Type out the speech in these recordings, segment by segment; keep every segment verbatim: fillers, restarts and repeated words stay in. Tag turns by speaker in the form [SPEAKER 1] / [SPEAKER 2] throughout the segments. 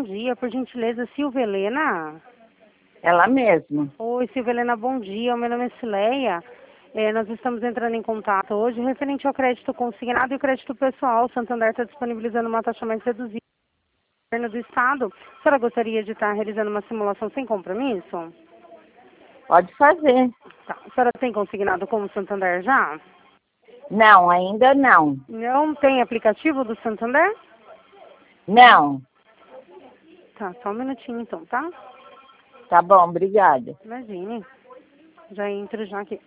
[SPEAKER 1] dia, por gentileza, Silvia Helena?
[SPEAKER 2] Ela mesma.
[SPEAKER 1] Oi, Silvia Helena, bom dia. Meu nome é Cileia. É, nós estamos entrando em contato hoje referente ao crédito consignado e o crédito pessoal. O Santander está disponibilizando uma taxa mais reduzida do governo do Estado. A senhora gostaria de estar realizando uma simulação sem compromisso?
[SPEAKER 2] Pode fazer.
[SPEAKER 1] Tá. A senhora tem consignado como Santander já?
[SPEAKER 2] Não, ainda não.
[SPEAKER 1] Não tem aplicativo do Santander?
[SPEAKER 2] Não.
[SPEAKER 1] Tá, só um minutinho então, tá?
[SPEAKER 2] Tá bom, obrigada.
[SPEAKER 1] Imagine. Já entro já aqui.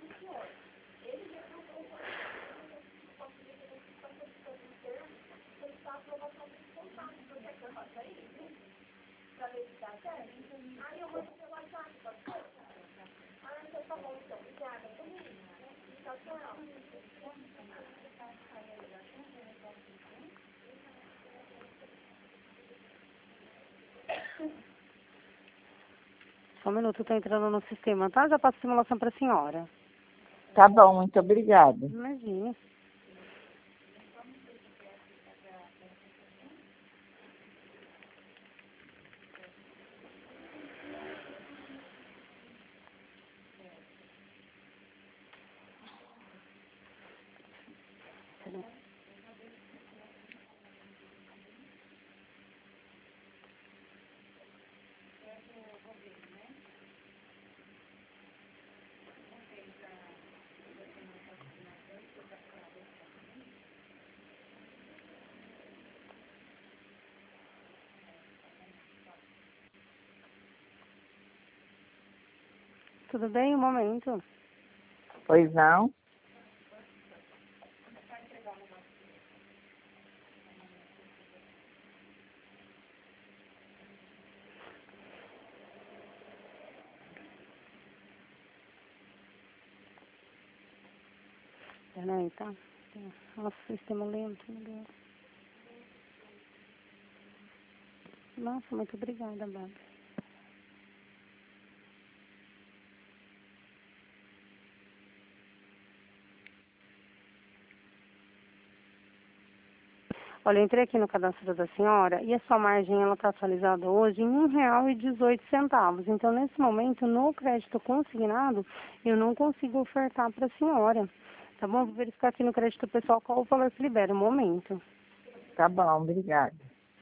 [SPEAKER 1] Só um minuto, tô entrando no sistema, tá? Já passo a simulação para a senhora.
[SPEAKER 2] Tá bom, muito obrigada.
[SPEAKER 1] Imagine. Tudo bem? Um momento.
[SPEAKER 2] Pois não?
[SPEAKER 1] Peraí, tá? Nossa, sistema lento, meu Deus. Nossa, muito obrigada, Bárbara. Olha, eu entrei aqui no cadastro da senhora e a sua margem ela está atualizada hoje em um real e dezoito centavos. Então, nesse momento, no crédito consignado, eu não consigo ofertar para a senhora. Tá bom? Vou verificar aqui no crédito pessoal qual o valor que libera. Um momento.
[SPEAKER 2] Tá bom, obrigada.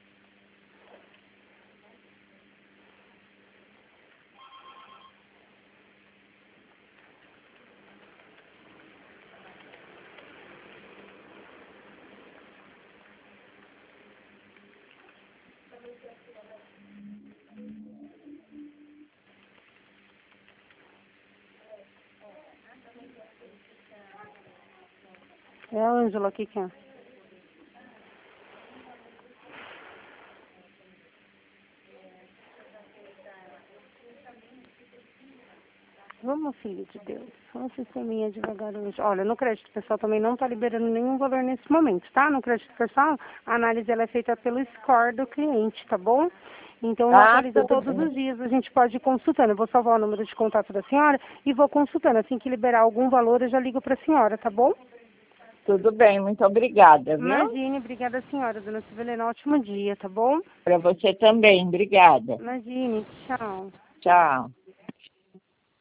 [SPEAKER 1] É a Ângela aqui que é. Vamos, filho de Deus. Vamos sisteminha devagar hoje. Olha, no crédito pessoal também não está liberando nenhum valor nesse momento, tá? No crédito pessoal, a análise ela é feita pelo score do cliente, tá bom? Então, não
[SPEAKER 2] Ah,
[SPEAKER 1] atualiza
[SPEAKER 2] tudo
[SPEAKER 1] todos os
[SPEAKER 2] bem.
[SPEAKER 1] dias. A gente pode ir consultando. Eu vou salvar o número de contato da senhora e vou consultando. Assim que liberar algum valor, eu já ligo para a senhora, tá bom?
[SPEAKER 2] Tudo bem, muito obrigada, viu?
[SPEAKER 1] Imagine. Obrigada, senhora. Dona Silvelena, ótimo dia, tá bom?
[SPEAKER 2] Para você também, obrigada.
[SPEAKER 1] Imagine. Tchau.
[SPEAKER 2] Tchau.